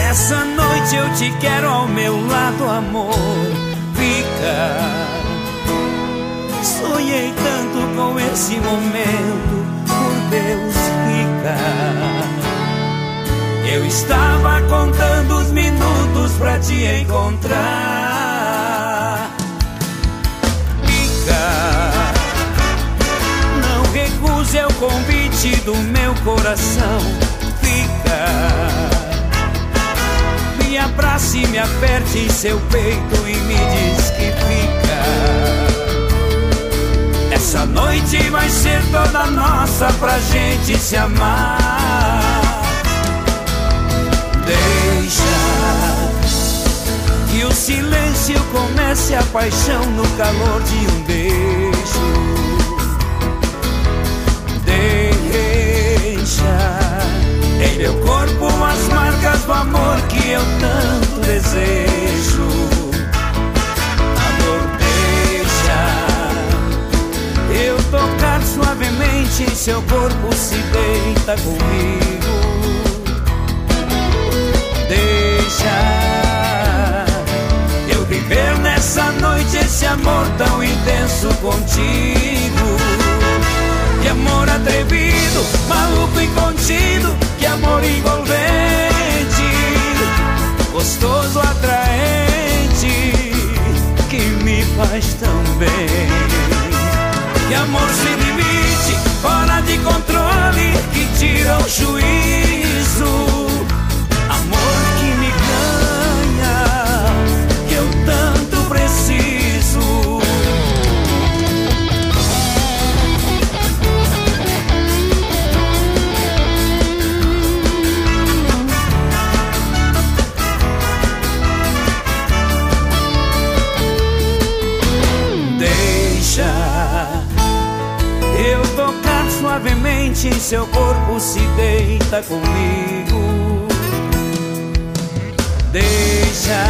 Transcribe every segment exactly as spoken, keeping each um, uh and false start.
Nessa noite eu te quero ao meu lado, amor. Fica. Sonhei tanto com esse momento, por Deus, fica. Eu estava contando os minutos pra te encontrar. Fica. Não recuse o convite do meu coração. Fica. Me abrace, me aperte em seu peito e me diz que fica. Essa noite vai ser toda nossa pra gente se amar. Deixa que o silêncio comece a paixão no calor de um beijo. Deixa em meu corpo as marcas do amor que eu tanto desejo. Amor, deixa eu tocar suavemente em seu corpo, se deita comigo. Deixa eu viver nessa noite esse amor tão intenso contigo. Que amor atrevido, maluco e contido, que amor envolvente, gostoso, atraente, que me faz tão bem. Que amor sem limite, fora de controle, que tira o juízo. Amor que me ganha, que eu tanto preciso. Eu tocar suavemente em seu corpo, se deita comigo. Deixa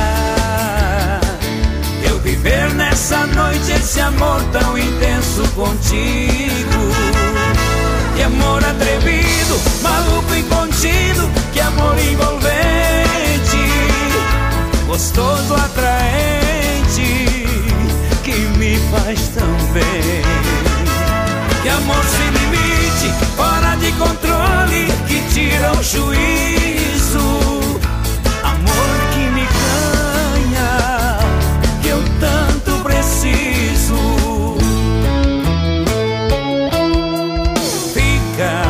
eu viver nessa noite esse amor tão intenso contigo. Que amor atrevido, maluco e contido, que amor envolvente, gostoso, atraente, que me faz tão bem. Que amor sem limite, fora de controle, que tira o juízo. Amor que me ganha, que eu tanto preciso. Fica.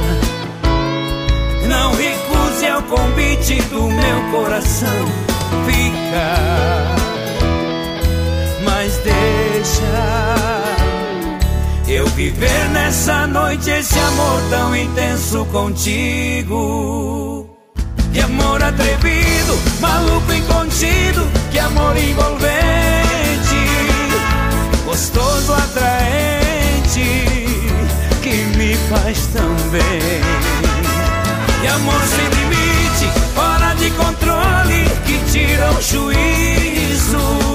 Não recuse ao convite do meu coração. Fica. Mas deixa eu viver nessa noite esse amor tão intenso contigo. Que amor atrevido, maluco e contido, que amor envolvente, gostoso, atraente, que me faz tão bem. Que amor sem limite, fora de controle, que tira o juízo.